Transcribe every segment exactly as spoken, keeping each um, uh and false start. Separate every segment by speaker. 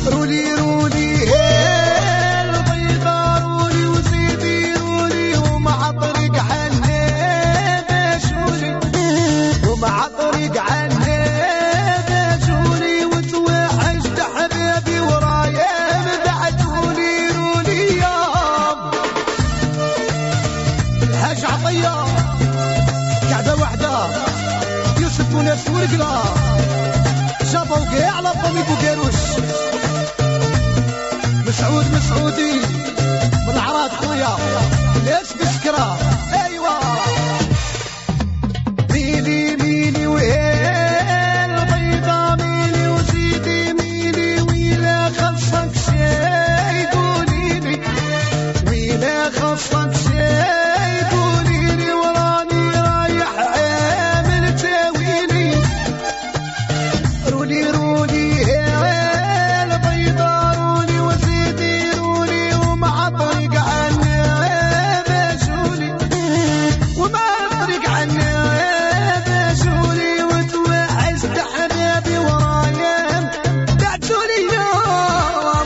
Speaker 1: رولي رولي البيضة رولي وزيدي رولي ومع طريق عناب شولي ومع طريق عناب شولي وتوحشت حبيبي ورايا بعتولي رولي يام الحاج عطية قعدة وحدة يوسف وناس ورقلة جابوا وقع على طبيب وقاروش مسعود مسعودي من العراض خويا ليش بسكرة ايوا ميلي ميلي وهيل البيضة ميلي وزيدي ميلي ويلا خلصك شي قوليلي ويلا خلصك شي قوليلي وراني رايح عامل تاويلي رولي رولي البيضة رولي وزيدي رولي ومع طريق عناب شولي ومع طريق عناب شولي وتوحشت حبيبي ورايا بعتولي يوم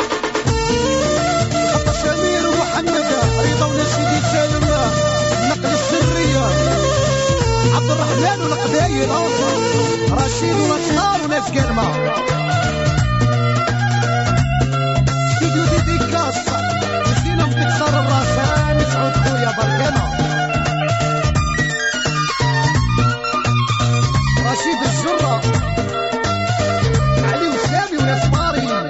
Speaker 1: خط سمير ومحمد رضا ونسيدي سالم النقل السرية عبد الرحمن والقبايل رشيد ونصار وناس قلمة استوديو ديديكاس مسكينة بتكسر الراسها مسعود خويا بركانة رشيد الجرة علي وسامي وناس ماري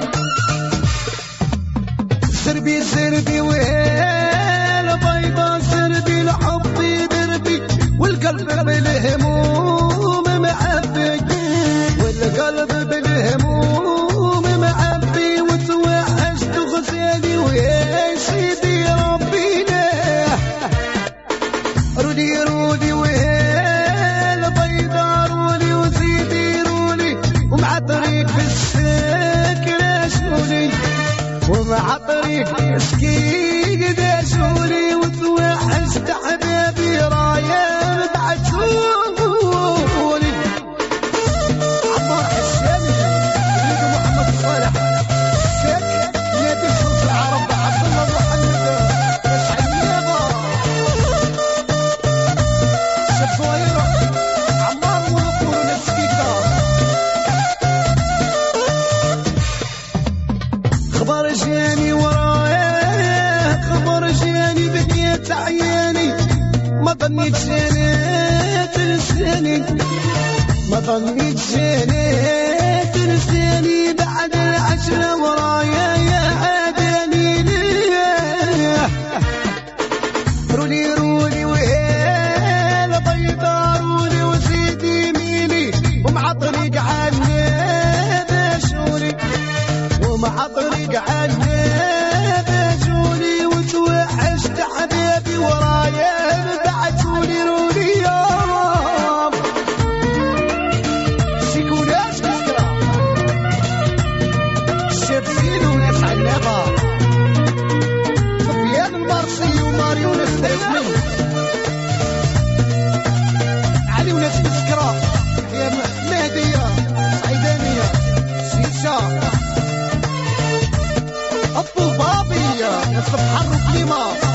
Speaker 1: سربي سربي وهيل بيضة سربي لحبي دربي والقلب بالهموم معبي والقلب بالهموم معبي وتوحشت غزالي ويا سيدي ربينا رولي رولي وهيل بيضة رولي وزيدي رولي ومع طريق بالسكرة شولي ومع طريق مسكين داشولي وتوحشت حبيبي رايا بعتولي عمار حسامي وليد محمد صالح الساك نادي صوت العرب عبد الله محمد يسعد النيابة شفويرة عمار ونقول نسكيكا خبر جاني ورايا خبر جاني بكيت عياني ما ظنيت جاني تنساني ما ظنيت جاني تنساني بعد العشرة ورايا يا عاداني ليه رولي رولي وهيل بيضة رولي وزيدي ميلي ومع طريق عناب شولي ومع طريق عناب شولي وتوحشت حبيبي ورايا بعتولي رولي يوم شيكولاش بسكرة الشابسين وناس عنابة سفيان المبارسي وماري وناس دايسمين علي وناس بسكرة يا مهدية سعيدانية شيشة الطلبابية ناس بحر وكليمة